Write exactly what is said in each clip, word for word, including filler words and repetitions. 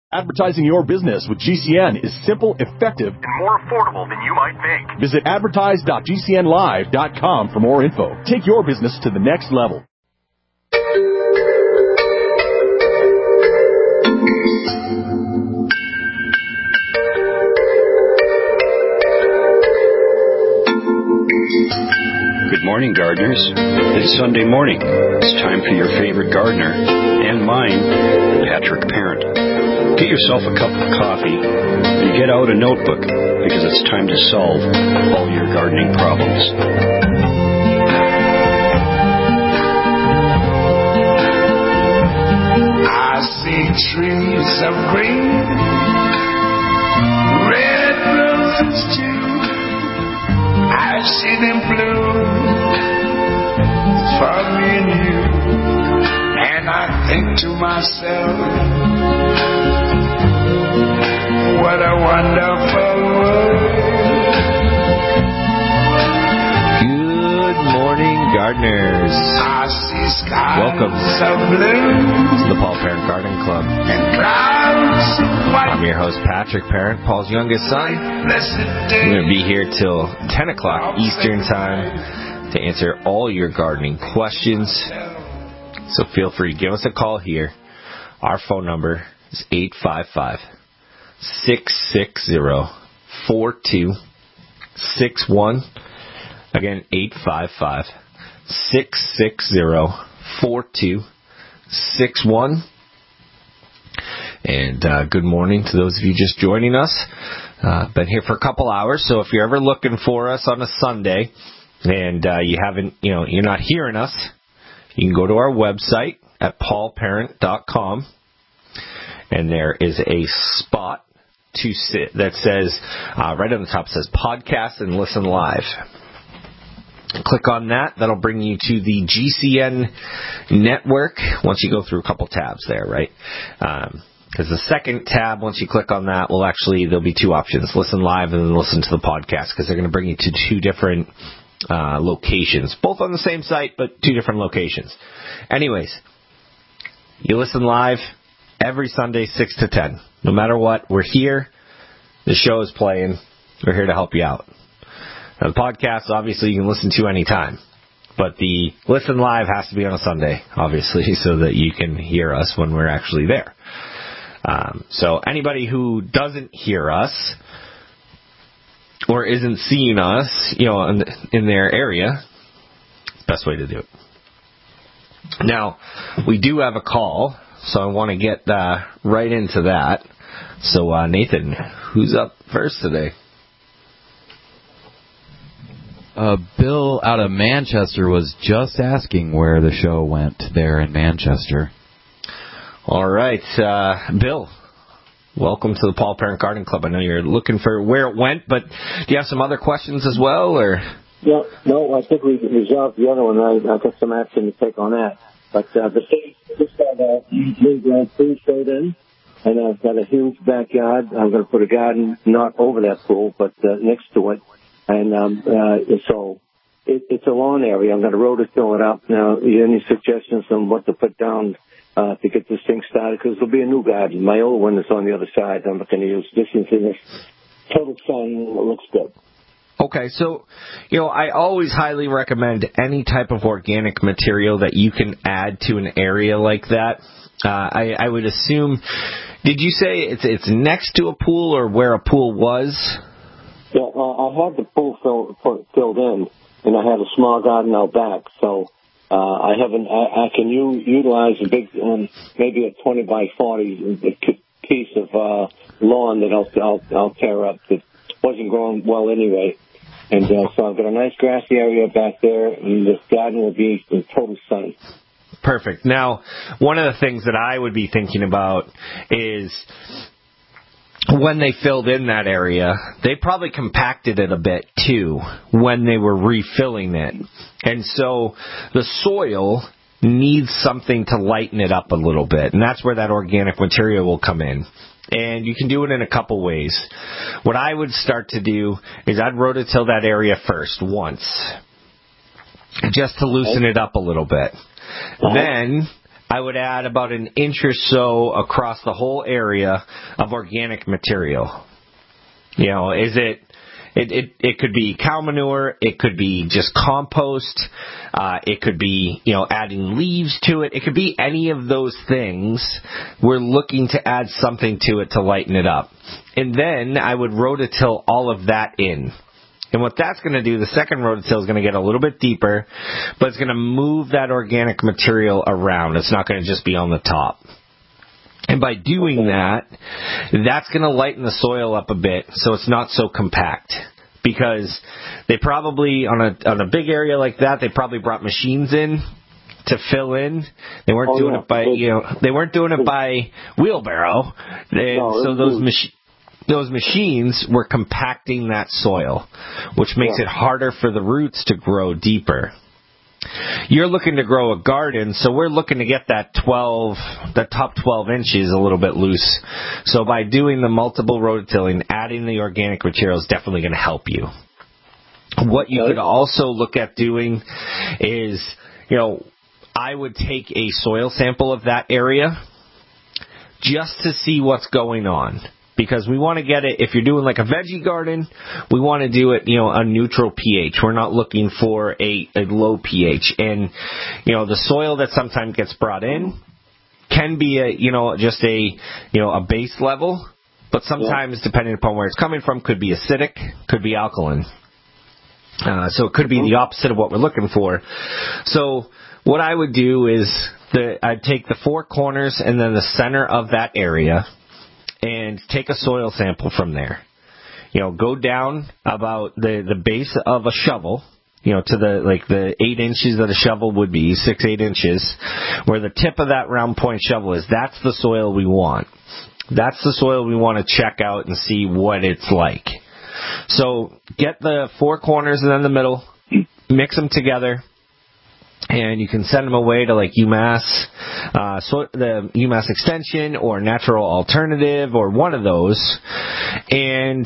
Advertising your business with G C N is simple, effective, and more affordable than you might think. Visit advertise dot g c n live dot com for more info. Take your business to the next level. Good morning, gardeners. It's Sunday morning. It's time for your favorite gardener, and mine, Patrick Parent. Get yourself a cup of coffee and get out a notebook, because it's time to solve all your gardening problems. I see trees of green, red roses too. I see them bloom for me and you, and I think to myself, what a wonderful world. Good morning, gardeners. I see skies Welcome of blue to the Paul Parent Gardening Club. and clouds of white. I'm your host, Patrick Parent, Paul's youngest son. Blessed day. We're going to be here till ten o'clock Eastern Time to answer all your gardening questions. So feel free to give us a call here. Our phone number is eight five five, six six zero, four two six one. Again, eight five five, six six zero, four two six one. And uh, good morning to those of you just joining us. Uh, been here for a couple hours, so if you're ever looking for us on a Sunday and uh, you haven't, you know, you're not hearing us, you can go to our website at paul parent dot com, and there is a spot to sit that says, uh, right on the top, it says podcast and listen live. Click on that. That'll bring you to the G C N network once you go through a couple tabs there, right? Um, because the second tab, once you click on that, will actually, there'll be two options, listen live and then listen to the podcast, because they're going to bring you to two different uh, locations, both on the same site, but two different locations. Anyways, you listen live every Sunday, six to ten. No matter what, we're here. The show is playing. We're here to help you out. Now, the podcast, obviously, you can listen to anytime. But the listen live has to be on a Sunday, obviously, so that you can hear us when we're actually there. Um, so anybody who doesn't hear us or isn't seeing us, you know, in, in their area, it's the best way to do it. Now, we do have a call, so I want to get uh, right into that. So, uh, Nathan, who's up first today? Uh, Bill out of Manchester was just asking where the show went there in Manchester. All right, uh, Bill, welcome to the Paul Parent Gardening Club. I know you're looking for where it went, but do you have some other questions as well, or? Yeah, no, I think we resolved the other one. I, I got some action to take on that. But uh, the thing, this got a new Grand Prix stayed in, and I've got a huge backyard. I'm going to put a garden not over that pool, but uh, next to it. And um, uh, so it, it's a lawn area. I'm going to rototill it up. Now, any suggestions on what to put down uh, to get this thing started? Because there'll be a new garden. My old one is on the other side. I'm not going to use this. Is this total sun. It looks good. Okay, so, you know, I always highly recommend any type of organic material that you can add to an area like that. Uh, I, I would assume, did you say it's it's next to a pool or where a pool was? Yeah, uh, I had the pool fill, filled in, and I had a small garden out back, so uh, I haven't. I, I can u- utilize a big, um, maybe a twenty by forty piece of uh, lawn that I'll, I'll I'll tear up that wasn't growing well anyway. And uh, so I've got a nice grassy area back there, and this garden will be in total sun. Perfect. Now, one of the things that I would be thinking about is when they filled in that area, they probably compacted it a bit, too, when they were refilling it. And so the soil needs something to lighten it up a little bit, and that's where that organic material will come in. And you can do it in a couple ways. What I would start to do is I'd rototill that area first, once, just to loosen it up a little bit. Uh-huh. Then, I would add about an inch or so across the whole area of organic material. You know, is it, it, it, it could be cow manure, it could be just compost, uh, it could be, you know, adding leaves to it, it could be any of those things. We're looking to add something to it to lighten it up. And then I would rototill all of that in. And what that's going to do, the second rototill is going to get a little bit deeper, but it's going to move that organic material around. It's not going to just be on the top. And by doing that, that's going to lighten the soil up a bit so it's not so compact. Because they probably, on a on a big area like that, they probably brought machines in to fill in. They weren't oh, doing yeah. it by, you know, they weren't doing it by wheelbarrow. And no, so those machines... Those machines were compacting that soil, which makes yeah. it harder for the roots to grow deeper. You're looking to grow a garden, so we're looking to get that twelve, the top twelve inches a little bit loose. So by doing the multiple rototilling, adding the organic material is definitely going to help you. What you could also look at doing is, you know, I would take a soil sample of that area just to see what's going on. Because we want to get it, if you're doing like a veggie garden, we want to do it, you know, a neutral pH. We're not looking for a, a low pH. And, you know, the soil that sometimes gets brought in can be a, you know, just a, you know, a base level. But sometimes, yeah. depending upon where it's coming from, could be acidic, could be alkaline. Uh, so it could be the opposite of what we're looking for. So what I would do is the, I'd take the four corners and then the center of that area, and take a soil sample from there. You know, go down about the, the base of a shovel, you know, to the, like the eight inches that a shovel would be, six, eight inches, where the tip of that round point shovel is. That's the soil we want. That's the soil we want to check out and see what it's like. So get the four corners and then the middle, mix them together, and you can send them away to like UMass, uh, so the UMass Extension or Natural Alternative or one of those, and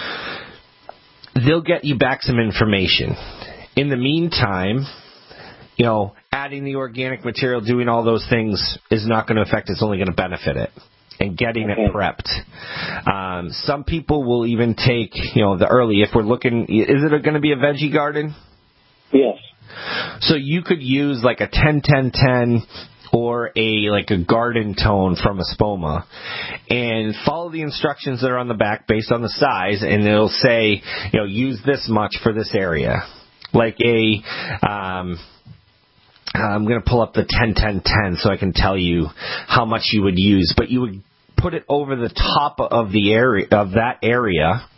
they'll get you back some information. In the meantime, you know, adding the organic material, doing all those things is not going to affect it. It's only going to benefit it. And getting it prepped. Um, some people will even take, you know, the early, if we're looking, is it going to be a veggie garden? Yes. So you could use like a ten ten ten or a like a garden tone from Espoma and follow the instructions that are on the back based on the size, and it'll say, you know, use this much for this area. Like a, um, I'm going to pull up the ten ten ten so I can tell you how much you would use, but you would put it over the top of the area of that area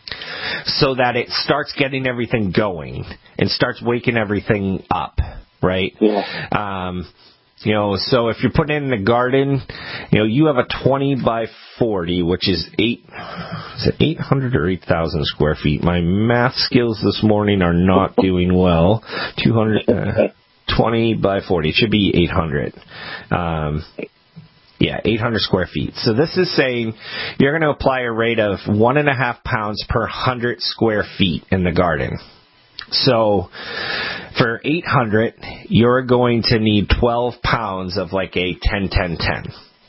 so that it starts getting everything going and starts waking everything up, right? Yeah. Um, you know, so if you're putting it in a garden, you know, you have a twenty by forty, which is eight, is it eight hundred or eight thousand square feet? My math skills this morning are not doing well. two hundred, uh, twenty by forty. It should be eight hundred. Um, yeah, eight hundred square feet. So this is saying you're going to apply a rate of one and a half pounds per hundred square feet in the garden. So for eight hundred, you're going to need twelve pounds of like a ten ten ten.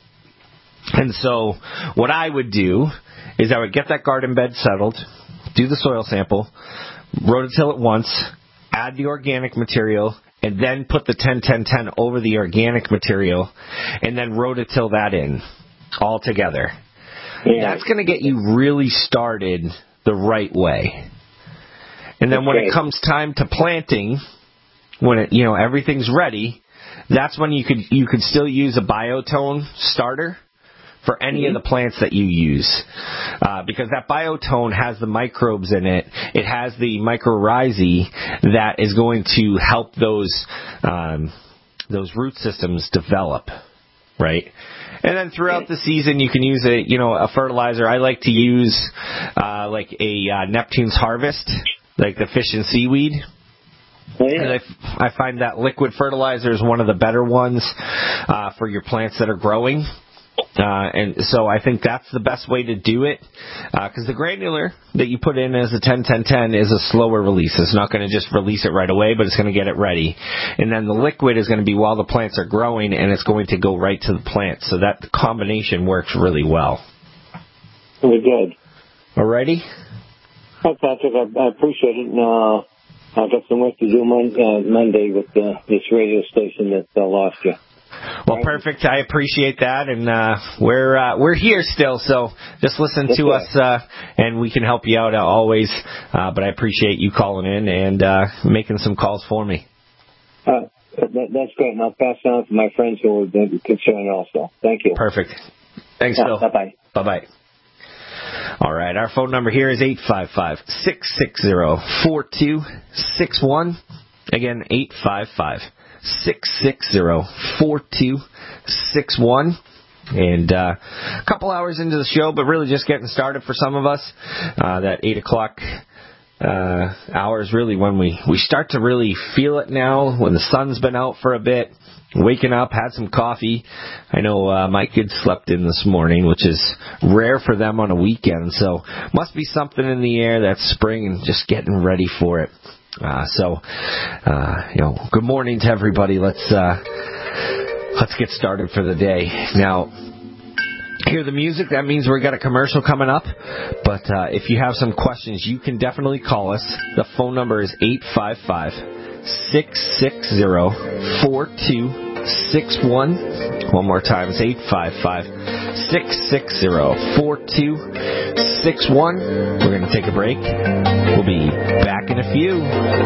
And so what I would do is I would get that garden bed settled, do the soil sample, rototill it once, add the organic material, and then put the ten ten ten over the organic material, and then rototill that in all together. Yeah. That's going to get you really started the right way. And then okay. when it comes time to planting, when it, you know, everything's ready, that's when you could you could still use a biotone starter for any mm-hmm. of the plants that you use. Uh, because that biotone has the microbes in it. It has the mycorrhizae that is going to help those um, those root systems develop, right? And then throughout the season, you can use a, you know, a fertilizer. I like to use uh, like a uh, Neptune's Harvest, like the fish and seaweed. Oh, yeah. And I, I find that liquid fertilizer is one of the better ones uh, for your plants that are growing. Uh, and so I think that's the best way to do it, because uh, the granular that you put in as a ten ten ten is a slower release. It's not going to just release it right away, but it's going to get it ready. And then the liquid is going to be while the plants are growing, and it's going to go right to the plant. So that combination works really well. Very good. Alrighty? Hi, Patrick. I, I appreciate it. And, uh, I've got some work to do mon- uh, Monday with uh, this radio station that uh, lost you. Well, perfect. I appreciate that, and uh, we're uh, we're here still, so just listen to us, uh, and we can help you out uh, always. Uh, but I appreciate you calling in and uh, making some calls for me. Uh, that, that's great, and I'll pass it on to my friends who are concerned also. Thank you. Perfect. Thanks, yeah, Phil. Bye-bye. Bye-bye. All right, our phone number here is eight five five, six six zero, four two six one. Again, eight five five, six six zero, four two six one. And uh, a couple hours into the show, but really just getting started for some of us. Uh, that eight o'clock uh, hour is really when we, we start to really feel it now, when the sun's been out for a bit. Waking up, had some coffee. I know uh, my kids slept in this morning, which is rare for them on a weekend. So must be something in the air that's spring and just getting ready for it. Uh, so, uh, you know, good morning to everybody. Let's uh, let's get started for the day. Now, hear the music. That means we've got a commercial coming up. But uh, if you have some questions, you can definitely call us. The phone number is eight five five, six six zero, four two six one. One more time, it's eight five five, six six zero, four two six one. We're going to take a break. We'll be back in a few.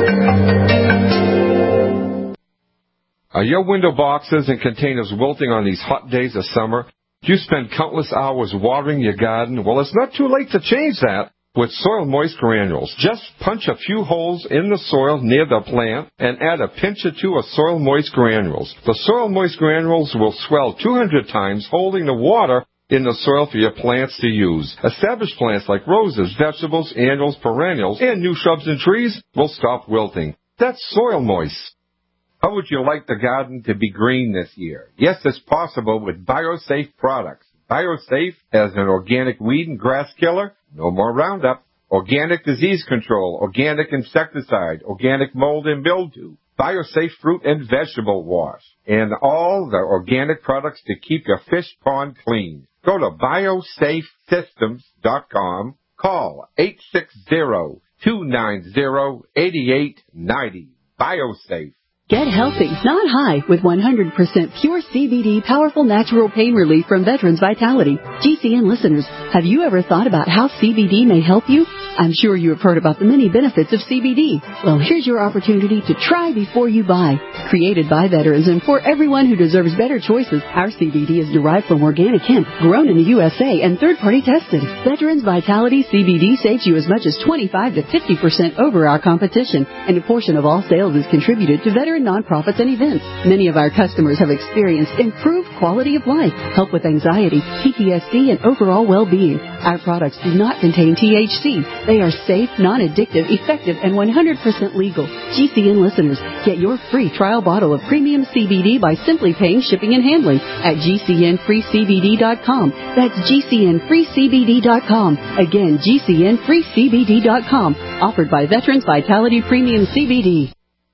Are your window boxes and containers wilting on these hot days of summer? Do you spend countless hours watering your garden? Well, it's not too late to change that with Soil Moist Granules. Just punch a few holes in the soil near the plant and add a pinch or two of Soil Moist Granules. The Soil Moist Granules will swell two hundred times, holding the water in the soil for your plants to use. Established plants like roses, vegetables, annuals, perennials, and new shrubs and trees will stop wilting. That's Soil Moist. How would you like the garden to be green this year? Yes, it's possible with BioSafe products. BioSafe has an organic weed and grass killer, no more Roundup, organic disease control, organic insecticide, organic mold and mildew, BioSafe fruit and vegetable wash, and all the organic products to keep your fish pond clean. Go to biosafe systems dot com. Call eight six zero, two nine zero, eight eight nine zero. BioSafe. Get healthy, not high, with one hundred percent pure C B D powerful natural pain relief from Veterans Vitality. G C N listeners, have you ever thought about how C B D may help you? I'm sure you have heard about the many benefits of C B D. Well, here's your opportunity to try before you buy. Created by veterans and for everyone who deserves better choices, our C B D is derived from organic hemp, grown in the U S A and third-party tested. Veterans Vitality C B D saves you as much as twenty-five to fifty percent over our competition, and a portion of all sales is contributed to veteran nonprofits and events. Many of our customers have experienced improved quality of life, help with anxiety, P T S D, and overall well-being. Our products do not contain T H C. They are safe, non-addictive, effective, and one hundred percent legal. G C N listeners, get your free trial bottle of premium C B D by simply paying shipping and handling at G C N free C B D dot com. That's G C N free C B D dot com. Again, G C N free C B D dot com. Offered by Veterans Vitality Premium C B D.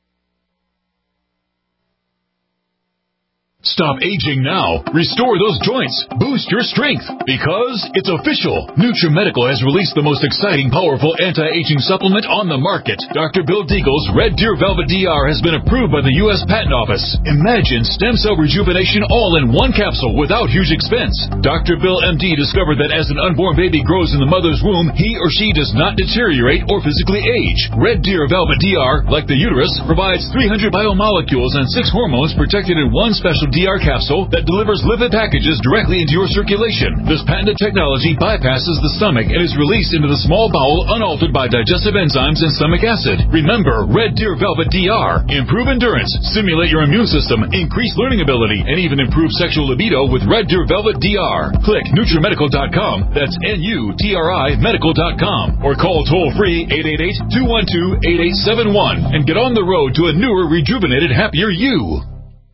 Stop aging now. Restore those joints. Boost your strength. Because it's official. NutriMedical has released the most exciting, powerful anti-aging supplement on the market. Doctor Bill Deagle's Red Deer Velvet D R has been approved by the U S Patent Office. Imagine stem cell rejuvenation all in one capsule without huge expense. Doctor Bill M D discovered that as an unborn baby grows in the mother's womb, he or she does not deteriorate or physically age. Red Deer Velvet D R, like the uterus, provides three hundred biomolecules and six hormones protected in one special D R capsule that delivers lipid packages directly into your circulation. This patented technology bypasses the stomach and is released into the small bowel unaltered by digestive enzymes and stomach acid. Remember, Red Deer Velvet D R. Improve endurance, stimulate your immune system, increase learning ability, and even improve sexual libido with Red Deer Velvet D R. Click NutriMedical dot com. That's N U T R I medical dot com. Or call toll-free eight eight eight, two one two, eight eight seven one and get on the road to a newer, rejuvenated, happier you.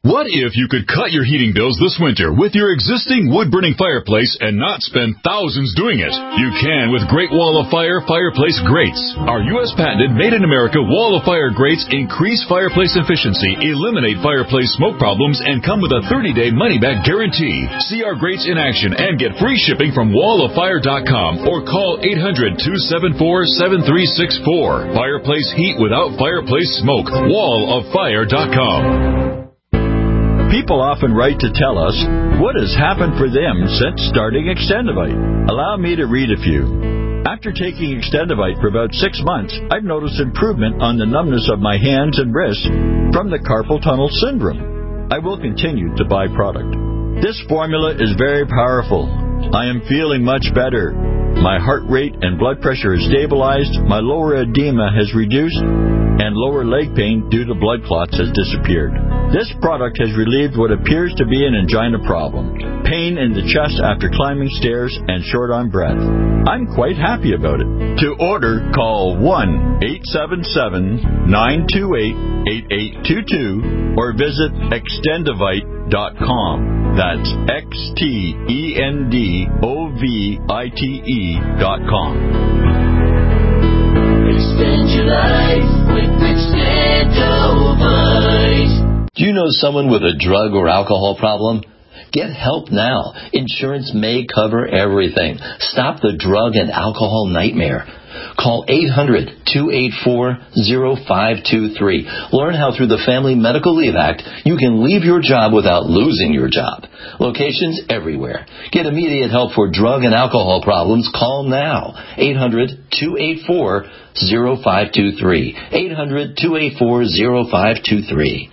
What if you could cut your heating bills this winter with your existing wood-burning fireplace and not spend thousands doing it? You can with Great Wall of Fire Fireplace Grates. Our U S patented made-in-America Wall of Fire grates increase fireplace efficiency, eliminate fireplace smoke problems, and come with a thirty-day money-back guarantee. See our grates in action and get free shipping from wall of fire dot com or call eight hundred, two seven four, seven three six four. Fireplace heat without fireplace smoke. wall of fire dot com. People often write to tell us what has happened for them since starting Extendivite. Allow me to read a few. After taking Extendivite for about six months, I've noticed improvement on the numbness of my hands and wrists from the carpal tunnel syndrome. I will continue to buy product. This formula is very powerful. I am feeling much better. My heart rate and blood pressure is stabilized, my lower edema has reduced, and lower leg pain due to blood clots has disappeared. This product has relieved what appears to be an angina problem, pain in the chest after climbing stairs, and short on breath. I'm quite happy about it. To order, call one eight seven seven, nine two eight, eight eight two two or visit extendivite dot com. That's X T E N D O V I T E dot com. Extend your life with Extendivite. Do you know someone with a drug or alcohol problem? Get help now. Insurance may cover everything. Stop the drug and alcohol nightmare. Call eight hundred, two eight four, zero five two three. Learn how through the Family Medical Leave Act you can leave your job without losing your job. Locations everywhere. Get immediate help for drug and alcohol problems. Call now. eight hundred, two eight four, zero five two three. eight hundred, two eight four, zero five two three.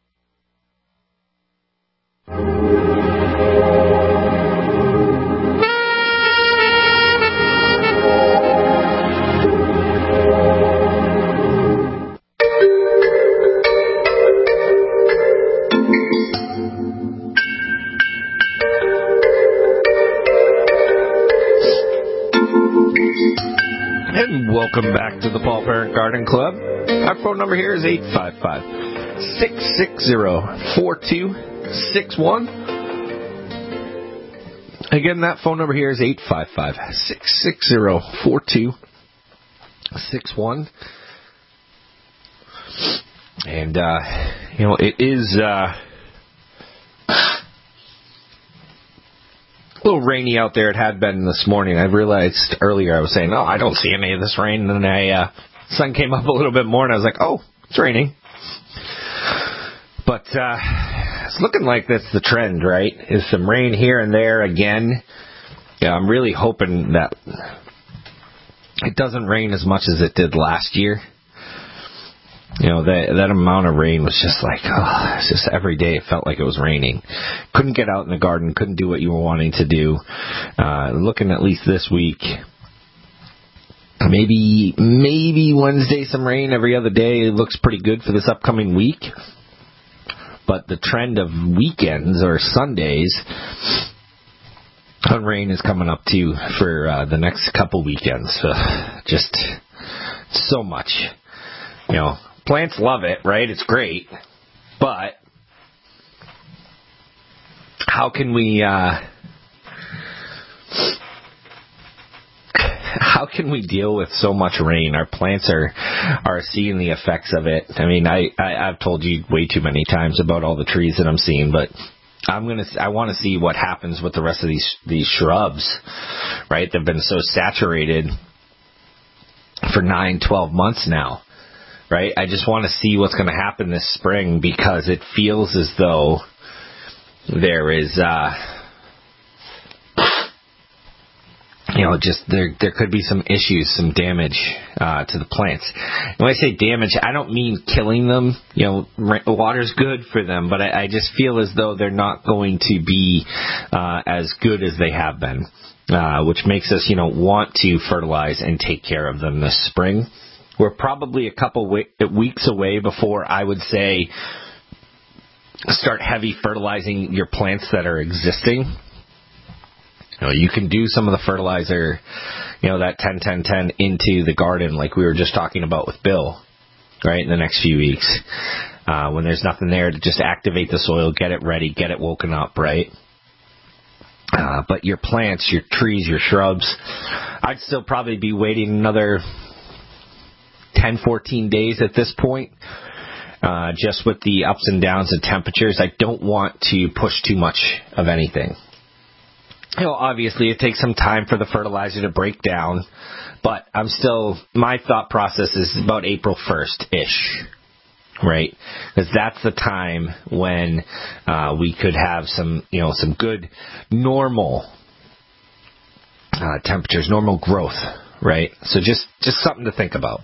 Welcome back to the Paul Parent Garden Club. Our phone number here is eight five five, six six zero, four two six one. Again, that phone number here is eight five five, six six zero, four two six one. And, uh, you know, it is uh, a little rainy out there. It had been this morning. I realized earlier I was saying, oh, I don't see any of this rain. And then I, uh, sun came up a little bit more, and I was like, oh, it's raining. But uh, it's looking like that's the trend, right? Is some rain here and there again. Yeah, I'm really hoping that it doesn't rain as much as it did last year. You know, that that amount of rain was just like, oh, it's just every day it felt like it was raining. Couldn't get out in the garden, couldn't do what you were wanting to do. Uh, looking at least this week, maybe maybe Wednesday some rain every other day. It looks pretty good for this upcoming week. But the trend of weekends or Sundays on rain is coming up too for uh, the next couple weekends. Uh, just so much, you know. Plants love it, right? It's great. But how can we uh, how can we deal with so much rain? Our plants are are seeing the effects of it. I mean, I, I I've told you way too many times about all the trees that I'm seeing, but I'm gonna I want to see what happens with the rest of these these shrubs, right? They've been so saturated for nine, twelve months now. Right? I just want to see what's going to happen this spring because it feels as though there is, uh, you know, just there there could be some issues, some damage uh, to the plants. And when I say damage, I don't mean killing them. You know, water's good for them, but I, I just feel as though they're not going to be uh, as good as they have been, uh, which makes us, you know, want to fertilize and take care of them this spring. We're probably a couple weeks away before I would say start heavy fertilizing your plants that are existing. You know, you can do some of the fertilizer, you know, that ten ten ten into the garden like we were just talking about with Bill, right, in the next few weeks. uh, when there's nothing there to just activate the soil, get it ready, get it woken up, right? Uh, but your plants, your trees, your shrubs, I'd still probably be waiting another ten, fourteen days at this point, uh, just with the ups and downs of temperatures. I don't want to push too much of anything. You know, obviously it takes some time for the fertilizer to break down, but I'm still, my thought process is about April first-ish. Right, because that's the time when uh, we could have some, you know, some good normal uh, temperatures, normal growth, right? So just, just something to think about.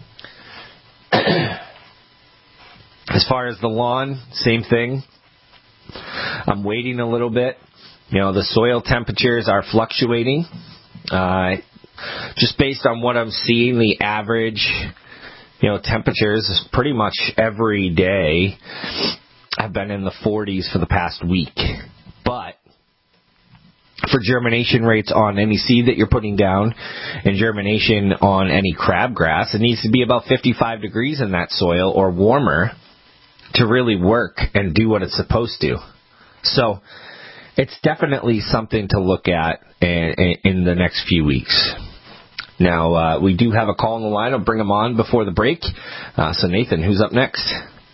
As far as the lawn, same thing. I'm waiting a little bit. You know, the soil temperatures are fluctuating. Uh, just based on what I'm seeing, the average, you know, temperatures pretty much every day have been in the forties for the past week. But for germination rates on any seed that you're putting down and germination on any crabgrass, it needs to be about fifty-five degrees in that soil or warmer to really work and do what it's supposed to. So it's definitely something to look at in, in the next few weeks. Now, uh, we do have a call on the line. I'll bring them on before the break. Uh, so, Nathan, who's up next?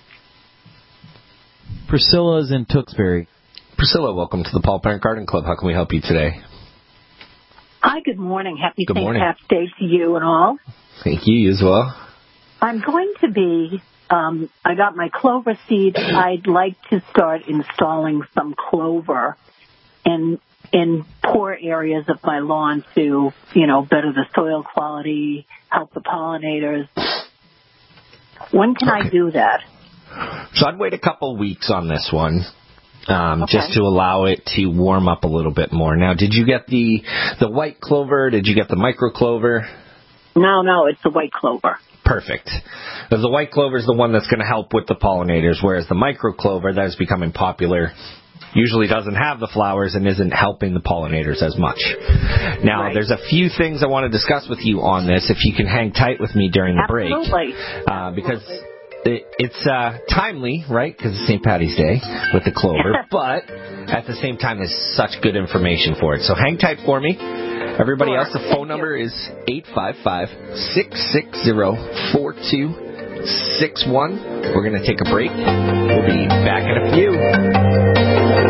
Priscilla's in Tewksbury. Priscilla, welcome to the Paul Parent Garden Club. How can we help you today? Hi, good morning. Happy Good Saint morning. Pat's Day to you and all. Thank you, you as well. I'm going to be, um, I got my clover seed. I'd like to start installing some clover in in poor areas of my lawn to, you know, better the soil quality, help the pollinators. When can Okay. I do that? So I'd wait a couple weeks on this one, um, Okay. just to allow it to warm up a little bit more. Now, did you get the the white clover? Did you get the micro clover? No, no, it's the white clover. Perfect. Because the white clover is the one that's going to help with the pollinators, whereas the micro clover that is becoming popular usually doesn't have the flowers and isn't helping the pollinators as much. Now, Right. there's a few things I want to discuss with you on this, if you can hang tight with me during the Absolutely. break. Uh, because it, it's uh, timely, right, because it's Saint Patty's Day with the clover, but at the same time, there's such good information for it. So hang tight for me. Everybody Sure. else, the phone Thank number you. is eight five five, six six zero, four two six one. We're going to take a break. We'll be back in a few.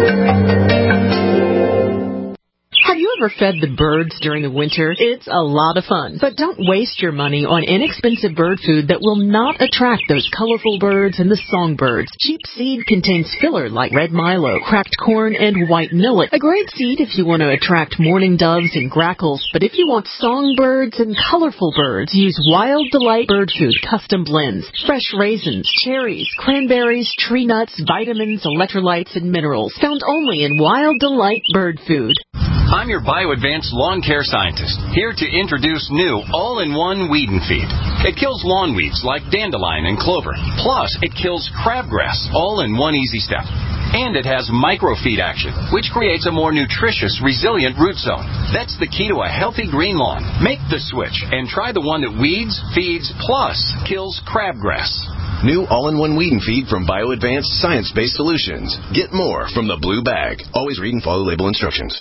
Have you ever fed the birds during the winter? It's a lot of fun. But don't waste your money on inexpensive bird food that will not attract those colorful birds and the songbirds. Cheap seed contains filler like red milo, cracked corn, and white millet. A great seed if you want to attract mourning doves and grackles. But if you want songbirds and colorful birds, use Wild Delight Bird Food Custom Blends. Fresh raisins, cherries, cranberries, tree nuts, vitamins, electrolytes, and minerals. Found only in Wild Delight Bird Food. I'm your BioAdvanced lawn care scientist, here to introduce new all-in-one weed and feed. It kills lawn weeds like dandelion and clover. Plus, it kills crabgrass, all in one easy step. And it has microfeed action, which creates a more nutritious, resilient root zone. That's the key to a healthy green lawn. Make the switch and try the one that weeds, feeds, plus kills crabgrass. New all-in-one weed and feed from BioAdvanced science-based solutions. Get more from the blue bag. Always read and follow label instructions.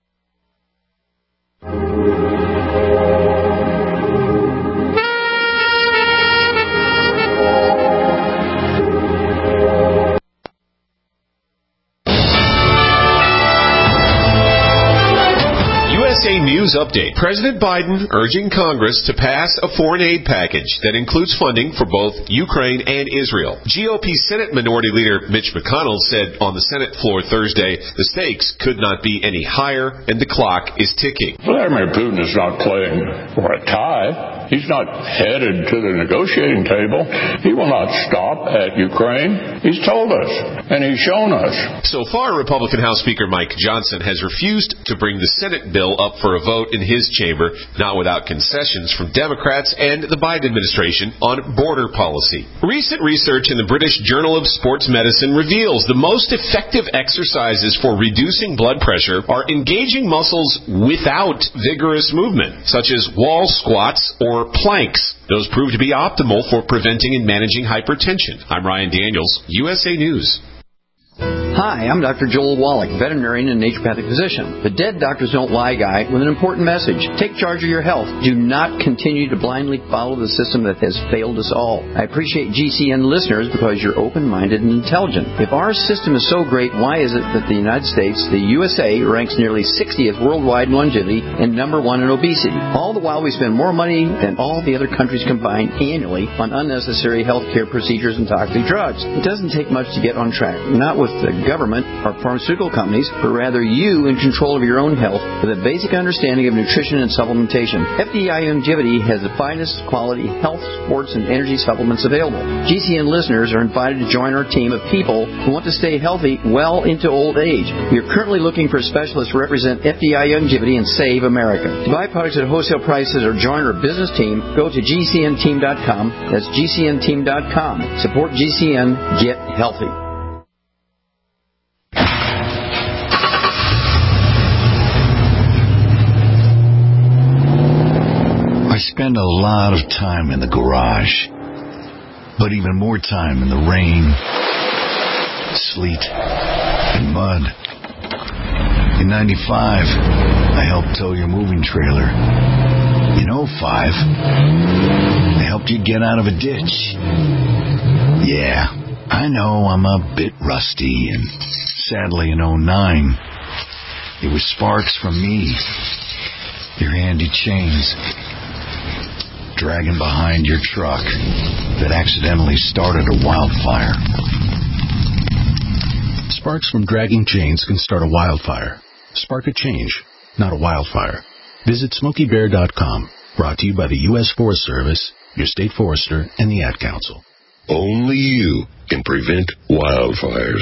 U S A News Update. President Biden urging Congress to pass a foreign aid package that includes funding for both Ukraine and Israel. G O P Senate Minority Leader Mitch McConnell said on the Senate floor Thursday the stakes could not be any higher and the clock is ticking. Vladimir Putin is not playing for a tie. He's not headed to the negotiating table. He will not stop at Ukraine. He's told us, and he's shown us. So far, Republican House Speaker Mike Johnson has refused to bring the Senate bill up for a vote vote in his chamber, not without concessions from Democrats and the Biden administration on border policy. Recent research in the British Journal of Sports Medicine reveals the most effective exercises for reducing blood pressure are engaging muscles without vigorous movement, such as wall squats or planks. Those prove to be optimal for preventing and managing hypertension. I'm Ryan Daniels, U S A News. Hi, I'm Doctor Joel Wallach, veterinarian and naturopathic physician. The Dead Doctors Don't Lie guy with an important message. Take charge of your health. Do not continue to blindly follow the system that has failed us all. I appreciate G C N listeners because you're open-minded and intelligent. If our system is so great, why is it that the United States, the U S A, ranks nearly sixtieth worldwide in longevity and number one in obesity? All the while we spend more money than all the other countries combined annually on unnecessary health care procedures and toxic drugs. It doesn't take much to get on track. Not with the government or pharmaceutical companies, but rather you in control of your own health with a basic understanding of nutrition and supplementation. F D I Longevity has the finest quality health, sports, and energy supplements available. G C N listeners are invited to join our team of people who want to stay healthy well into old age. We are currently looking for specialists to represent F D I Longevity and Save America. To buy products at wholesale prices or join our business team, go to G C N team dot com. That's G C N team dot com. Support G C N. Get healthy. I spend a lot of time in the garage, but even more time in the rain, sleet, and mud. In ninety-five, I helped tow your moving trailer. In oh five, I helped you get out of a ditch. Yeah, I know I'm a bit rusty, and sadly in oh nine, it was sparks from me, your handy chains, dragging behind your truck that accidentally started a wildfire. Sparks from dragging chains can start a wildfire. Spark a change, not a wildfire. Visit Smokey Bear dot com. Brought to you by the U S Forest Service, your state forester, and the Ad Council. Only you can prevent wildfires.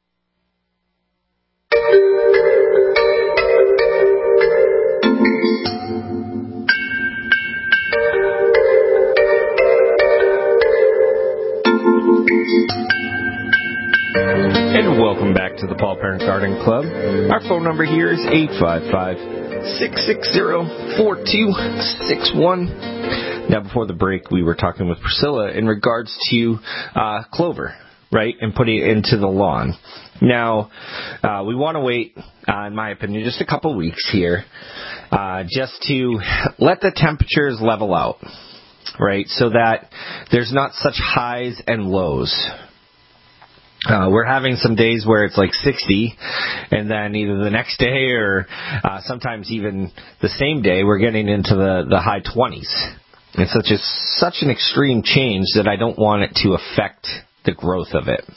And welcome back to the Paul Parent Garden Club. Our phone number here is eight five five, six six zero, four two six one. Now, before the break, we were talking with Priscilla in regards to uh, clover, right, and putting it into the lawn. Now, uh, we want to wait, uh, in my opinion, just a couple weeks here, uh, just to let the temperatures level out, right, so that there's not such highs and lows. Uh, we're having some days where it's like sixty, and then either the next day or uh, sometimes even the same day, we're getting into the, the high twenties. It's such a, such an extreme change that I don't want it to affect the growth of it.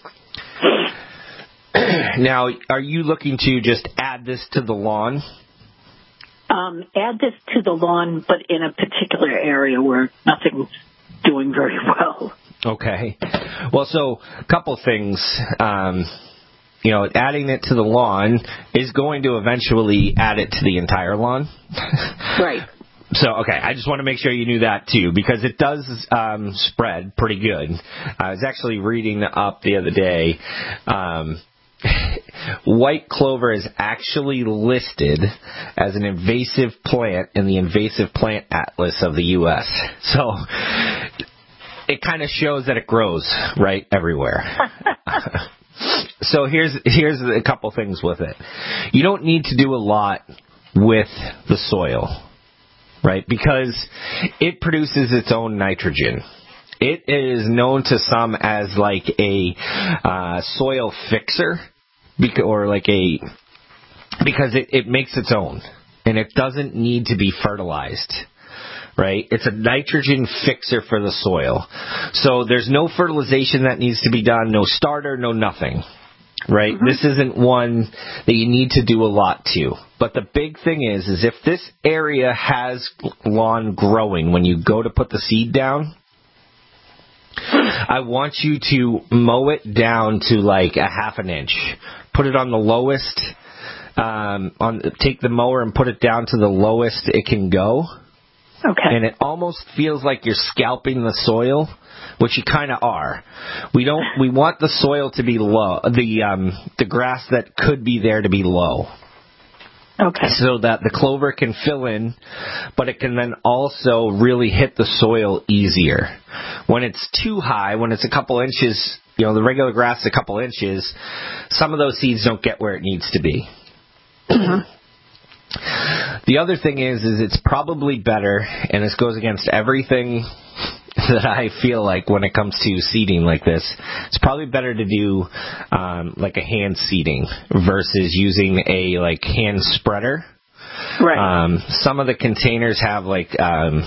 Now, are you looking to just add this to the lawn? Um, add this to the lawn, but in a particular area where nothing's doing very well. Okay. Well, so a couple things. Um, you know, adding it to the lawn is going to eventually add it to the entire lawn. Right. So, okay, I just want to make sure you knew that, too, because it does um, spread pretty good. I was actually reading up the other day. Um, white clover is actually listed as an invasive plant in the Invasive Plant Atlas of the U S So it kind of shows that it grows, right, everywhere. So here's here's a couple things with it. You don't need to do a lot with the soil, right, because it produces its own nitrogen. It is known to some as like a uh, soil fixer, or like a because it, it makes its own, and it doesn't need to be fertilized. Right? It's a nitrogen fixer for the soil. So there's no fertilization that needs to be done, no starter, no nothing. Right? Mm-hmm. This isn't one that you need to do a lot to. But the big thing is, is if this area has lawn growing when you go to put the seed down, I want you to mow it down to like a half an inch. Put it on the lowest um, on take the mower and put it down to the lowest it can go. Okay. And it almost feels like you're scalping the soil, which you kind of are. We don't. We want the soil to be low, the um, the grass that could be there to be low. Okay. So that the clover can fill in, but it can then also really hit the soil easier. When it's too high, when it's a couple inches, you know, the regular grass is a couple inches, some of those seeds don't get where it needs to be. The other thing is, is it's probably better, and this goes against everything that I feel like when it comes to seeding like this, it's probably better to do um, like a hand seeding versus using a like hand spreader. Right. Um, some of the containers have like um,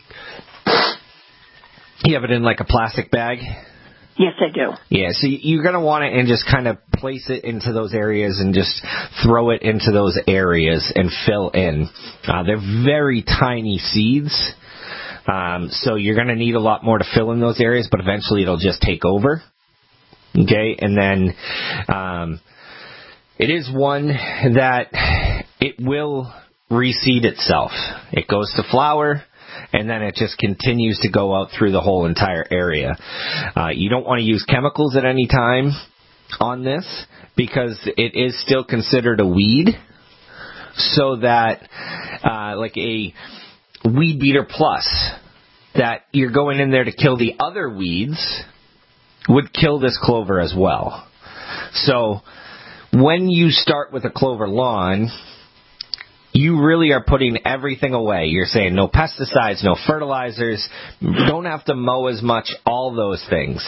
you have it in like a plastic bag. Yes, I do. Yeah, so you're going to want it and just kind of place it into those areas and just throw it into those areas and fill in. Uh, they're very tiny seeds. Um, so you're going to need a lot more to fill in those areas, but eventually it'll just take over. Okay, and then um, it is one that it will reseed itself. It goes to flower, and then it just continues to go out through the whole entire area. Uh, you don't want to use chemicals at any time on this because it is still considered a weed, so that uh, like a Weed Beater Plus that you're going in there to kill the other weeds would kill this clover as well. So when you start with a clover lawn, you really are putting everything away. You're saying no pesticides, no fertilizers, don't have to mow as much, all those things.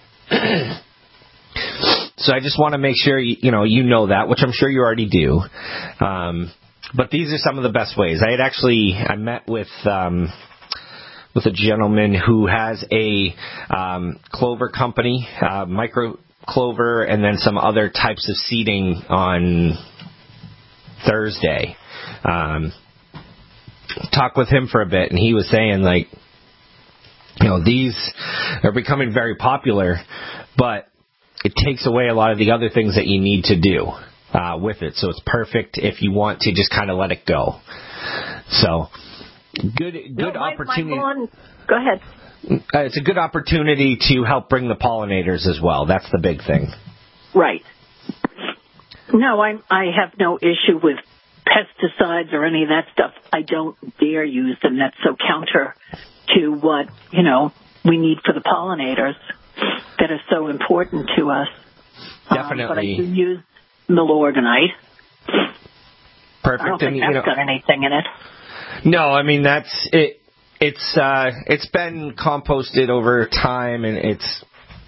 So I just want to make sure you, you know you know that, which I'm sure you already do. Um, But these are some of the best ways. I had actually, I met with um, with a gentleman who has a um, clover company, uh, micro clover, and then some other types of seeding on Thursday. Um, talked with him for a bit, and he was saying, like, you know, these are becoming very popular, but it takes away a lot of the other things that you need to do. Uh, with it, so it's perfect if you want to just kind of let it go. So, good, good no, my, opportunity. My lawn, go ahead. Uh, it's a good opportunity to help bring the pollinators as well. That's the big thing. Right. No, I I have no issue with pesticides or any of that stuff. I don't dare use them. That's so counter to what you know we need for the pollinators that are so important to us. Definitely. Um, but I do use Milorganite. Perfect. I don't think and, that's you know, got anything in it. No, I mean that's it. It's uh, it's been composted over time, and it's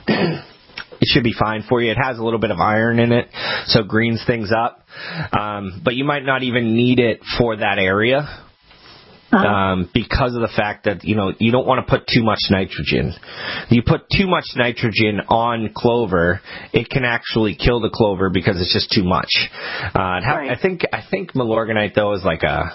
it should be fine for you. It has a little bit of iron in it, so it greens things up. Um, but you might not even need it for that area. Uh-huh. Um, because of the fact that, you know, you don't want to put too much nitrogen. You put too much nitrogen on clover, it can actually kill the clover because it's just too much. Uh, right. I think I think Milorganite, though, is like a,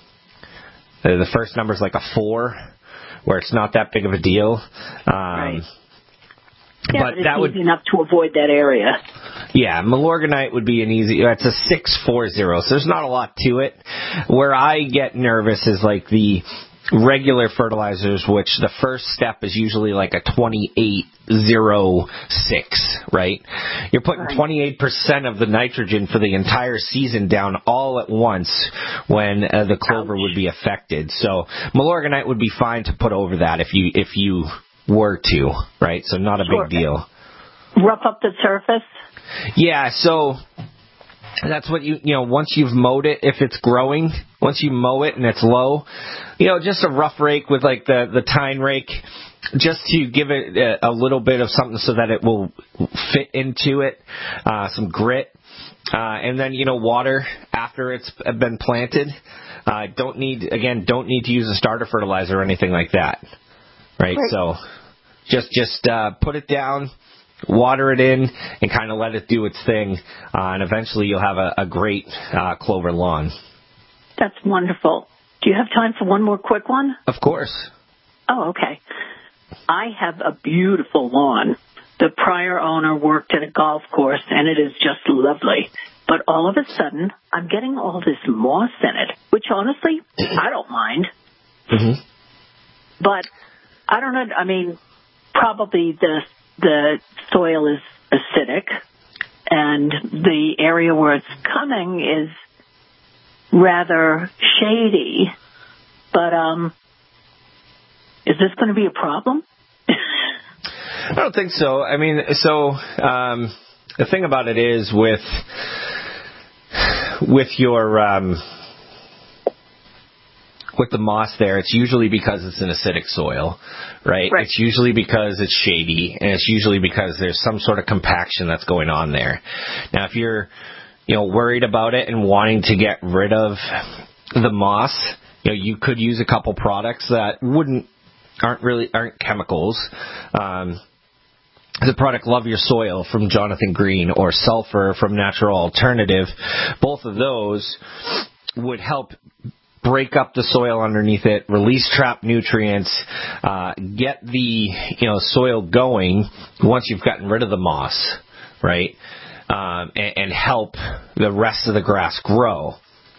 the first number is like a four, where it's not that big of a deal. Um, right. Yeah, but, but it's that easy would, enough to avoid that area. Yeah, Milorganite would be an easy, it's a six forty, so there's not a lot to it. Where I get nervous is like the regular fertilizers, which the first step is usually like a twenty-eight oh six, right? You're putting right. twenty-eight percent of the nitrogen for the entire season down all at once when uh, the clover Ouch. would be affected. So Milorganite would be fine to put over that if you if you were to, right? So not a sure. big deal. Rough up the surface? Yeah, so that's what you, you know, once you've mowed it, if it's growing, once you mow it and it's low, you know, just a rough rake with like the, the tine rake, just to give it a, a little bit of something so that it will fit into it, uh, some grit, uh, and then, you know, water after it's been planted. Uh, don't need, again, don't need to use a starter fertilizer or anything like that, right? right. So just, just, uh, put it down, water it in, and kind of let it do its thing, uh, and eventually you'll have a, a great uh, clover lawn. That's wonderful. Do you have time for one more quick one? Of course. Oh, okay. I have a beautiful lawn. The prior owner worked at a golf course, and it is just lovely. but all of a sudden I'm getting all this moss in it, which honestly I don't mind. Mm-hmm. But I don't know. I mean, probably the the soil is acidic, and the area where it's coming is rather shady. But um, is this going to be a problem? I don't think so. I mean, so um, the thing about it is with with your um, with the moss there, it's usually because it's an acidic soil, right? Right. It's usually because it's shady, and it's usually because there's some sort of compaction that's going on there. Now, if you're, you know, worried about it and wanting to get rid of the moss, you know, you could use a couple products that wouldn't aren't really aren't chemicals. Um, the product Love Your Soil from Jonathan Green or Sulfur from Natural Alternative, both of those would help break up the soil underneath it, release trapped nutrients, uh, get the you know soil going once you've gotten rid of the moss, right? Um, and, and help the rest of the grass grow.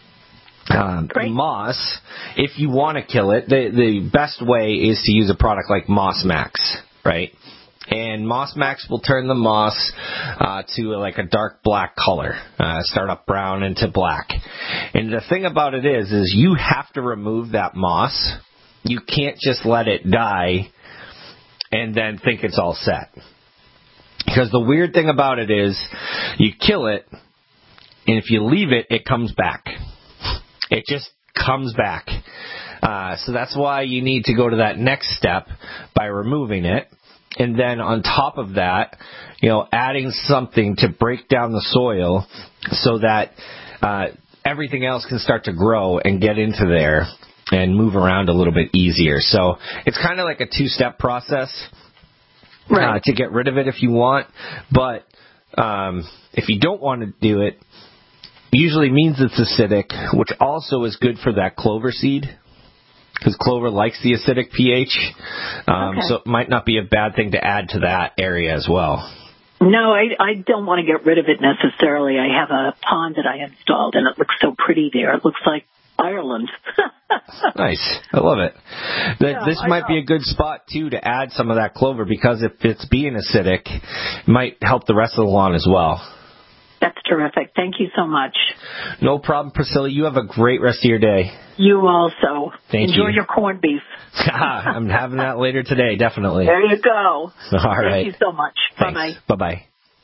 Um, moss, if you want to kill it, the the best way is to use a product like Moss Max, right? And Moss Max will turn the moss uh, to like a dark black color, uh, start up brown into black. And the thing about it is, is you have to remove that moss. You can't just let it die and then think it's all set. Because the weird thing about it is, you kill it, and if you leave it, it comes back. It just comes back. Uh, so that's why you need to go to that next step by removing it. And then on top of that, you know, adding something to break down the soil so that uh, everything else can start to grow and get into there and move around a little bit easier. So it's kind of like a two-step process right. uh, to get rid of it if you want. But um, if you don't want to do it, usually means it's acidic, which also is good for that clover seed. Because clover likes the acidic pH, um, okay. so it might not be a bad thing to add to that area as well. No, I, I don't want to get rid of it necessarily. I have a pond that I installed, and it looks so pretty there. It looks like Ireland. Nice. I love it. The, Yeah, this I might know. be a good spot, too, to add some of that clover, because if it's being acidic, it might help the rest of the lawn as well. That's terrific. Thank you so much. No problem, Priscilla. You have a great rest of your day. You also. Thank Enjoy you. your corned beef. I'm having that later today, definitely. There you go. All Thank right. you so much. Thanks. Bye-bye. Bye-bye.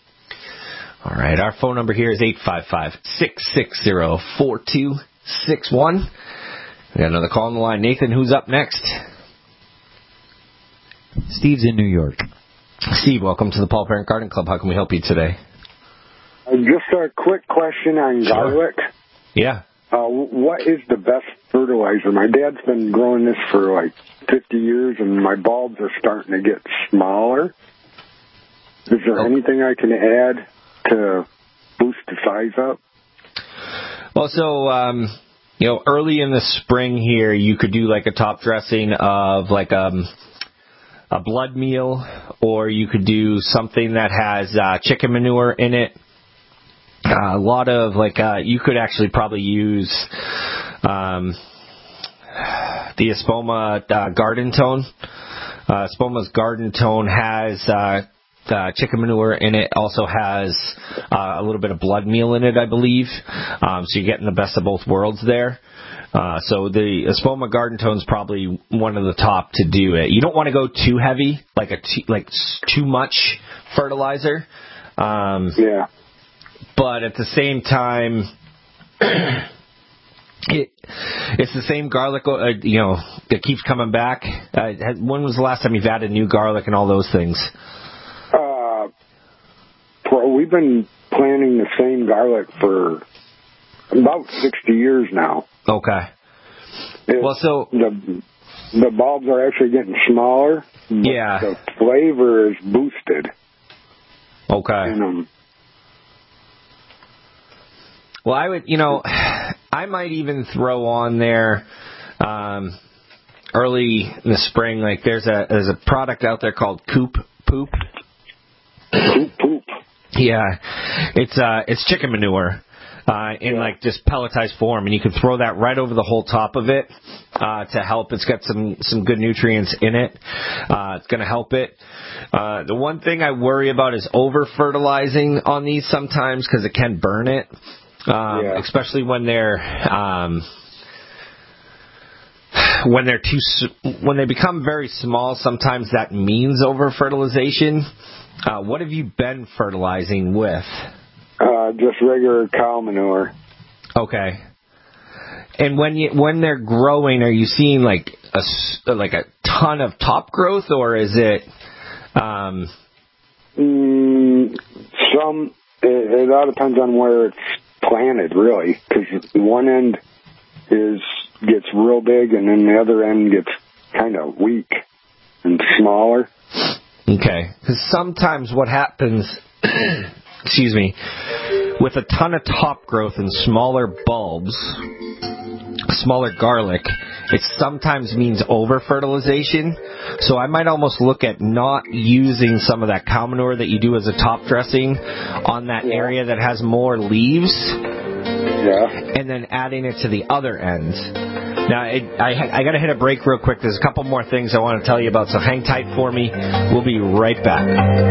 All right, our phone number here is eight five five, six six zero, four two six one. We got another call on the line. Nathan, who's up next? Steve's in New York. Steve, welcome to the Paul Parent Garden Club. How can we help you today? Uh, just a quick question on Sure. garlic. Yeah. Uh, what is the best fertilizer? My dad's been growing this for like fifty years, and my bulbs are starting to get smaller. Is there Oh. anything I can add to boost the size up? Well, so, um, you know, early in the spring here, you could do like a top dressing of like um, a blood meal, or you could do something that has uh, chicken manure in it. Uh, a lot of like uh, you could actually probably use um, the Espoma uh, Garden Tone. Uh, Espoma's Garden Tone has uh, uh, chicken manure in it. Also has uh, a little bit of blood meal in it, I believe. Um, so you're getting the best of both worlds there. Uh, so the Espoma Garden Tone is probably one of the top to do it. You don't want to go too heavy, like a t- like too much fertilizer. Um, yeah. But at the same time, it, it's the same garlic, uh, you know, that keeps coming back. Uh, when was the last time you've added new garlic and all those things? Uh, for, we've been planting the same garlic for about sixty years now. Okay. It, well, so the the bulbs are actually getting smaller. But yeah. The flavor is boosted. Okay. And, um, Well, I would, you know, I might even throw on there um, early in the spring. Like there's a there's a product out there called Coop Poop. Coop Poop. Yeah, it's uh it's chicken manure. uh, in like just pelletized form, and you can throw that right over the whole top of it uh, to help. It's got some, some good nutrients in it. Uh, it's going to help it. Uh, the one thing I worry about is over-fertilizing on these sometimes because it can burn it, um, yeah. especially when they're... Um, When they're too, when they become very small, sometimes that means over fertilization. Uh, what have you been fertilizing with? Uh, just regular cow manure. Okay. And when you when they're growing, are you seeing like a like a ton of top growth, or is it? Um... Mm, some. It, it all depends on where it's planted, really, because one end is. Gets real big, and then the other end gets kind of weak and smaller. Okay, because sometimes what happens, excuse me, with a ton of top growth and smaller bulbs, smaller garlic, it sometimes means over-fertilization. So I might almost look at not using some of that cow manure that you do as a top dressing on that yeah. area that has more leaves. Yeah. And then adding it to the other end. Now, it, I, I got to hit a break real quick. There's a couple more things I want to tell you about, so hang tight for me. We'll be right back.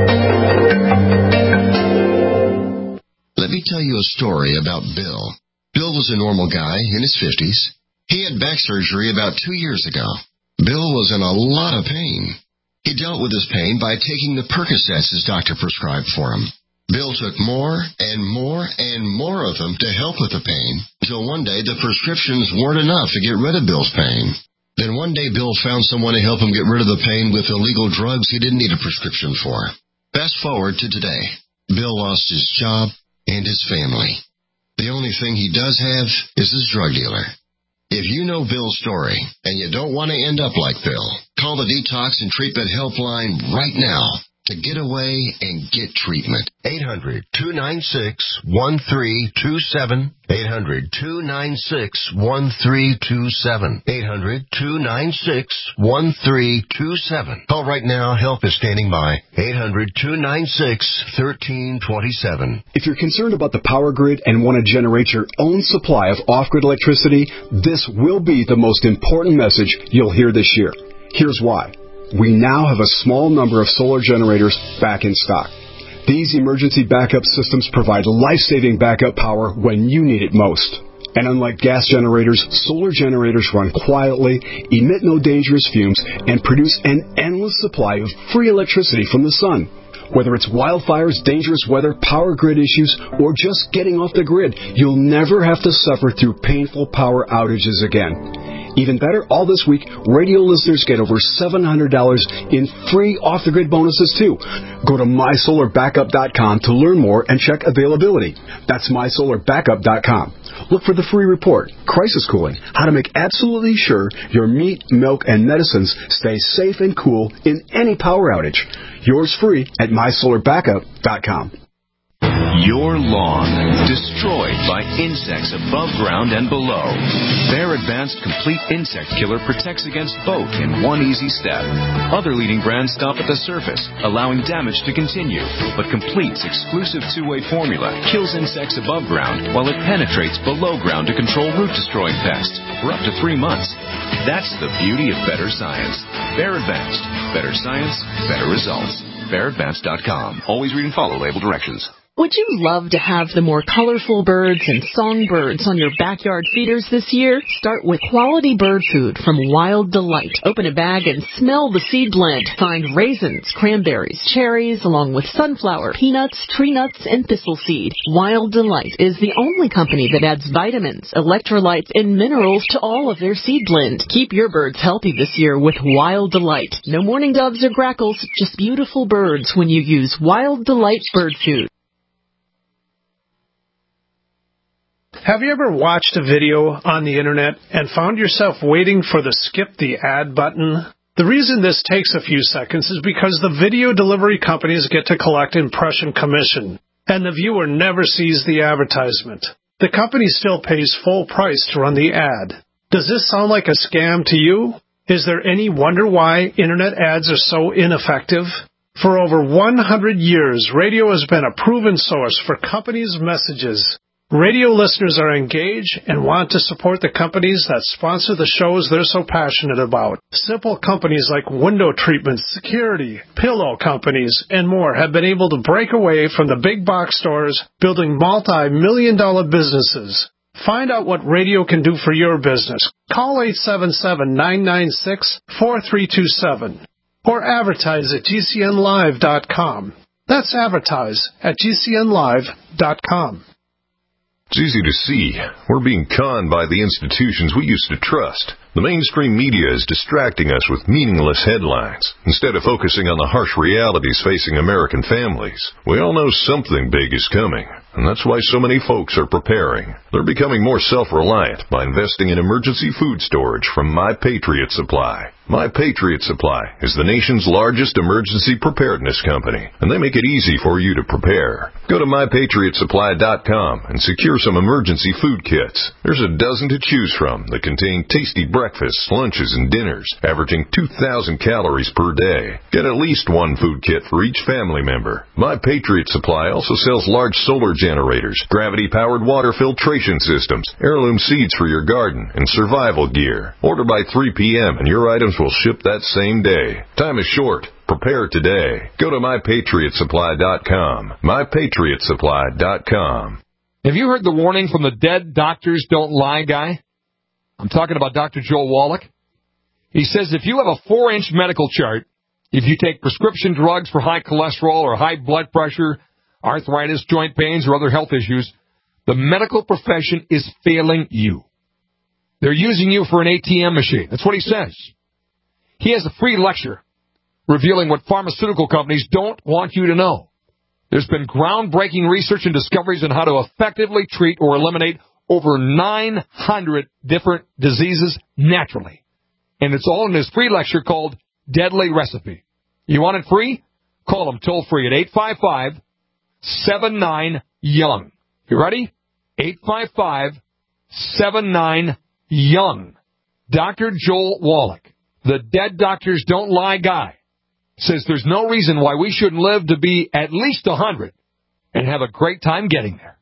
Let me tell you a story about Bill. Bill was a normal guy in his fifties. He had back surgery about two years ago. Bill was in a lot of pain. He dealt with his pain by taking the Percocets his doctor prescribed for him. Bill took more and more and more of them to help with the pain, until one day the prescriptions weren't enough to get rid of Bill's pain. Then one day Bill found someone to help him get rid of the pain with illegal drugs he didn't need a prescription for. Fast forward to today. Bill lost his job and his family. The only thing he does have is his drug dealer. If you know Bill's story and you don't want to end up like Bill, call the Detox and Treatment Helpline right now to get away and get treatment. eight hundred, two nine six, one three two seven. eight hundred, two nine six, one three two seven. eight hundred, two nine six, one three two seven. Call right now. Help is standing by. eight hundred, two nine six, one three two seven. If you're concerned about the power grid and want to generate your own supply of off-grid electricity, this will be the most important message you'll hear this year. Here's why. We now have a small number of solar generators back in stock. These emergency backup systems provide life-saving backup power when you need it most. And unlike gas generators, solar generators run quietly, emit no dangerous fumes, and produce an endless supply of free electricity from the sun. Whether it's wildfires, dangerous weather, power grid issues, or just getting off the grid, you'll never have to suffer through painful power outages again. Even better, all this week, radio listeners get over seven hundred dollars in free off-the-grid bonuses, too. Go to my solar backup dot com to learn more and check availability. That's my solar backup dot com. Look for the free report, Crisis Cooling, how to make absolutely sure your meat, milk, and medicines stay safe and cool in any power outage. Yours free at my solar backup dot com. Your lawn destroyed by insects above ground and below. Their advanced complete insect killer protects against both in one easy step. Other leading brands stop at the surface, allowing damage to continue, but Complete's exclusive two-way formula kills insects above ground while it penetrates below ground to control root-destroying pests for up to three months. That's the beauty of better science. Bear Advanced. Better science, better results. bear advanced dot com. Always read and follow label directions. Would you love to have the more colorful birds and songbirds on your backyard feeders this year? Start with quality bird food from Wild Delight. Open a bag and smell the seed blend. Find raisins, cranberries, cherries, along with sunflower, peanuts, tree nuts, and thistle seed. Wild Delight is the only company that adds vitamins, electrolytes, and minerals to all of their seed blend. Keep your birds healthy this year with Wild Delight. No mourning doves or grackles, just beautiful birds when you use Wild Delight bird food. Have you ever watched a video on the internet and found yourself waiting for the skip the ad button? The reason this takes a few seconds is because the video delivery companies get to collect impression commission, and the viewer never sees the advertisement. The company still pays full price to run the ad. Does this sound like a scam to you? Is there any wonder why internet ads are so ineffective? For over one hundred years, radio has been a proven source for companies' messages. Radio listeners are engaged and want to support the companies that sponsor the shows they're so passionate about. Simple companies like window treatment, security, pillow companies, and more have been able to break away from the big box stores, building multi-million dollar businesses. Find out what radio can do for your business. Call eight seven seven, nine nine six, four three two seven or advertise at G C N live dot com. That's advertise at G C N live dot com. It's easy to see. We're being conned by the institutions we used to trust. The mainstream media is distracting us with meaningless headlines instead of focusing on the harsh realities facing American families. We all know something big is coming, and that's why so many folks are preparing. They're becoming more self-reliant by investing in emergency food storage from My Patriot Supply. My Patriot Supply is the nation's largest emergency preparedness company, and they make it easy for you to prepare. Go to my patriot supply dot com and secure some emergency food kits. There's a dozen to choose from that contain tasty breakfasts, lunches, and dinners, averaging two thousand calories per day. Get at least one food kit for each family member. My Patriot Supply also sells large solar generators, gravity-powered water filtration systems, heirloom seeds for your garden, and survival gear. Order by three p.m. and your items will ship that same day. Time is short. Prepare today. Go to my patriot supply dot com. my patriot supply dot com. Have you heard the warning from the dead doctors don't lie guy? I'm talking about Doctor Joel Wallach. He says if you have a four-inch medical chart, if you take prescription drugs for high cholesterol or high blood pressure, arthritis, joint pains, or other health issues, the medical profession is failing you. They're using you for an A T M machine. That's what he says. He has a free lecture revealing what pharmaceutical companies don't want you to know. There's been groundbreaking research and discoveries on how to effectively treat or eliminate over nine hundred different diseases naturally. And it's all in his free lecture called Deadly Recipe. You want it free? Call him toll free at eight five five, seven nine, young. You ready? eight five five, seven nine, young. Doctor Joel Wallach, the dead doctors don't lie guy, says there's no reason why we shouldn't live to be at least one hundred and have a great time getting there.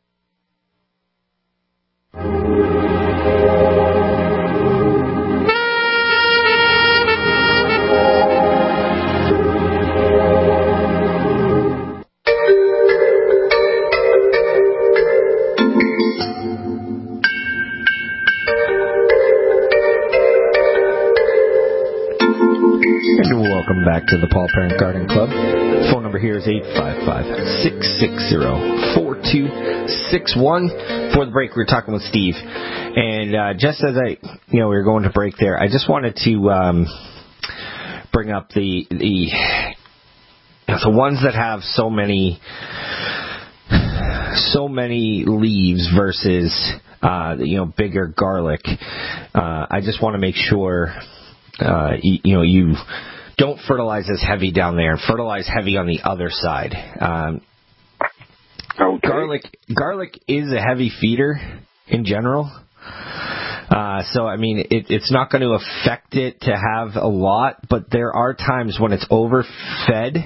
And welcome back to the Paul Parent Garden Club. Phone number here is eight five five, six six zero, four two six one. For the break, we were talking with Steve. And uh, just as I, you know, we were going to break there, I just wanted to um, bring up the, the, the ones that have so many, so many leaves versus, uh, you know, bigger garlic. Uh, I just want to make sure... Uh, you, you know, you don't fertilize as heavy down there. Fertilize heavy on the other side. Um, okay. Garlic, garlic is a heavy feeder in general. Uh, so, I mean, it, it's not going to affect it to have a lot, but there are times when it's overfed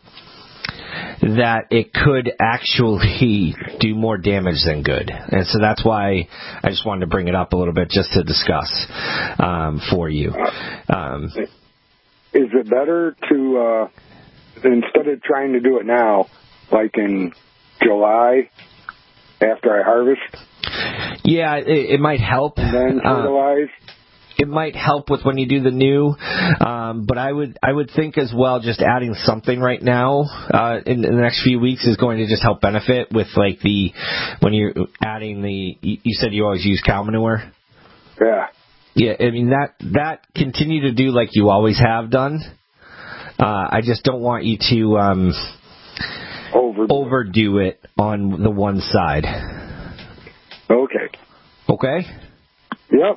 that it could actually do more damage than good. And so that's why I just wanted to bring it up a little bit just to discuss um, for you. Um, Is it better to, uh, instead of trying to do it now, like in July after I harvest? Yeah, it, it might help. And then fertilize? Uh, It might help with when you do the new, um, but I would I would think as well just adding something right now uh, in, in the next few weeks is going to just help benefit with like the when you're adding the you, you said you always use cow manure. Yeah. Yeah, I mean that that continue to do like you always have done. Uh, I just don't want you to um, overdo. overdo it on the one side. Okay. Okay. Yep.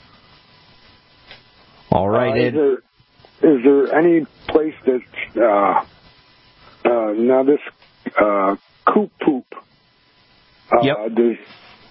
All right, uh, is, there, is there any place that, uh, uh, now this uh, coop poop, uh, yep. does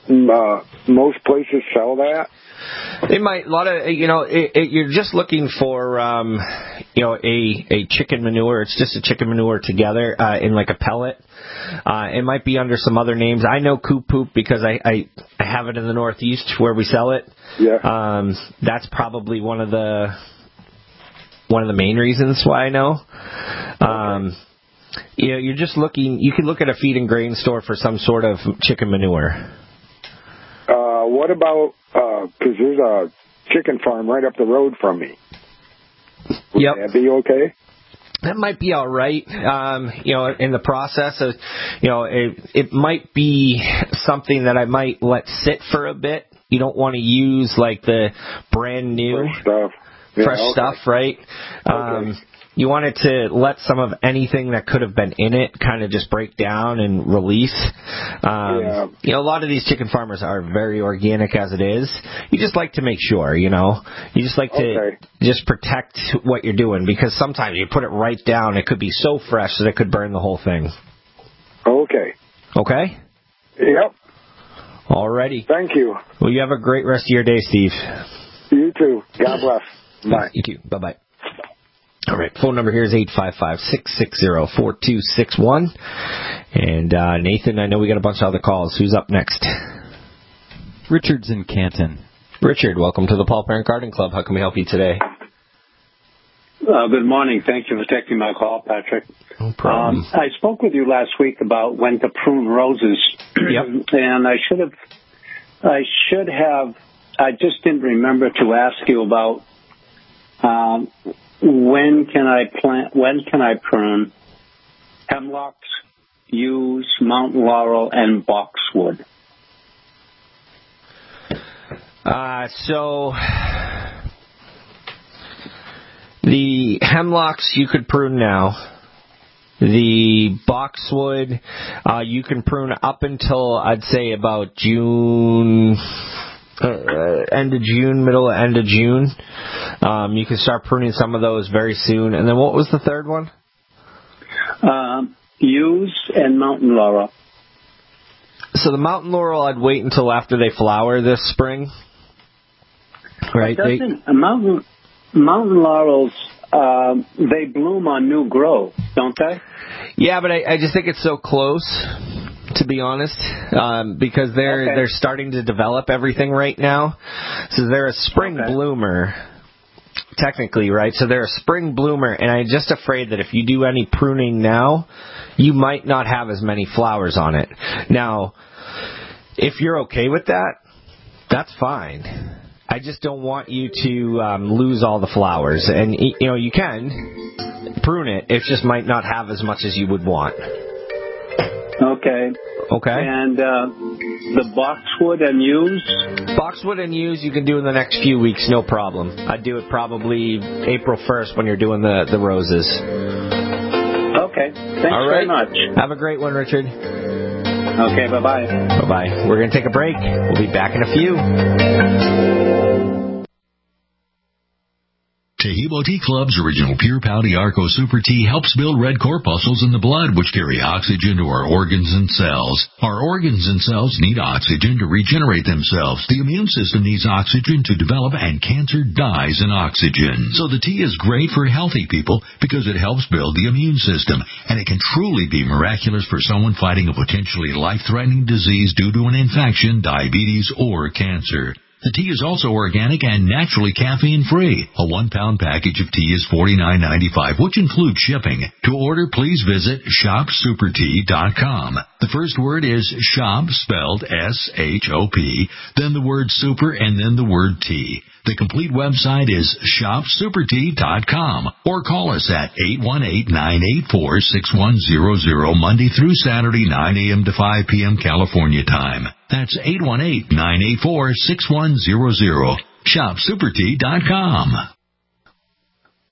uh, most places sell that? It might, a lot of, you know, it, it, you're just looking for, um, you know, a, a chicken manure. It's just a chicken manure together, uh, in like a pellet. Uh, it might be under some other names. I know Coop Poop because I, I, I have it in the Northeast where we sell it. Yeah. Um, that's probably one of the, one of the main reasons why I know. Um, okay. You know, you're just looking, you can look at a feed and grain store for some sort of chicken manure. Uh, what about, uh 'cause there's a chicken farm right up the road from me. Would yep. that be okay? That might be all right. Um, you know, in the process of, you know, it, it might be something that I might let sit for a bit. You don't want to use like the brand new fresh stuff, yeah, fresh okay. stuff, right? Okay. Um, you wanted to let some of anything that could have been in it kind of just break down and release. Um, yeah. You know, a lot of these chicken farmers are very organic as it is. You just like to make sure, you know. You just like to okay. just protect what you're doing because sometimes you put it right down, it could be so fresh that it could burn the whole thing. Okay. Okay? Yep. Alrighty. Thank you. Well, you have a great rest of your day, Steve. You too. God bless. Bye. You too. Bye-bye. All right, phone number here is eight five five, six six zero, four two six one. And uh, Nathan, I know we got a bunch of other calls. Who's up next? Richard's in Canton. Richard, welcome to the Paul Parent Garden Club. How can we help you today? Uh, good morning. Thank you for taking my call, Patrick. No problem. Um, I spoke with you last week about when to prune roses. Yep. And I should have, I should have, I just didn't remember to ask you about um, when can I plant, when can I prune hemlocks, yews, mountain laurel, and boxwood? Uh, so the hemlocks you could prune now. The boxwood uh, you can prune up until I'd say about June. Uh, end of June, middle of end of June. Um, you can start pruning some of those very soon. And then what was the third one? Um, yews and mountain laurel. So the mountain laurel, I'd wait until after they flower this spring. Right? They, mountain mountain laurels, uh, they bloom on new growth, don't they? Yeah, but I, I just think it's so close. To be honest, um, because they're okay. they're starting to develop everything right now. So they're a spring okay. bloomer, technically, right? So they're a spring bloomer, and I'm just afraid that if you do any pruning now, you might not have as many flowers on it. Now, if you're okay with that, that's fine. I just don't want you to um, lose all the flowers, and you know you can prune it. It just might not have as much as you would want. Okay. Okay. And uh, the boxwood and yews? Boxwood and yews you can do in the next few weeks, no problem. I'd do it probably April first when you're doing the, the roses. Okay. Thanks All right. very much. Have a great one, Richard. Okay, bye-bye. Bye-bye. We're going to take a break. We'll be back in a few. Tahibo Tea Club's original Pure Pouty Arco Super Tea helps build red corpuscles in the blood, which carry oxygen to our organs and cells. Our organs and cells need oxygen to regenerate themselves. The immune system needs oxygen to develop, and cancer dies in oxygen. So the tea is great for healthy people because it helps build the immune system, and it can truly be miraculous for someone fighting a potentially life-threatening disease due to an infection, diabetes, or cancer. The tea is also organic and naturally caffeine-free. A one-pound package of tea is forty-nine ninety-five, which includes shipping. To order, please visit shop super tea dot com. The first word is shop, spelled S H O P, then the word super, and then the word tea. The complete website is shop super tea dot com, or call us at eight one eight, nine eight four, six one zero zero, Monday through Saturday, nine a.m. to five p.m. California time. That's eight one eight, nine eight four, six one zero zero. shop super tea dot com.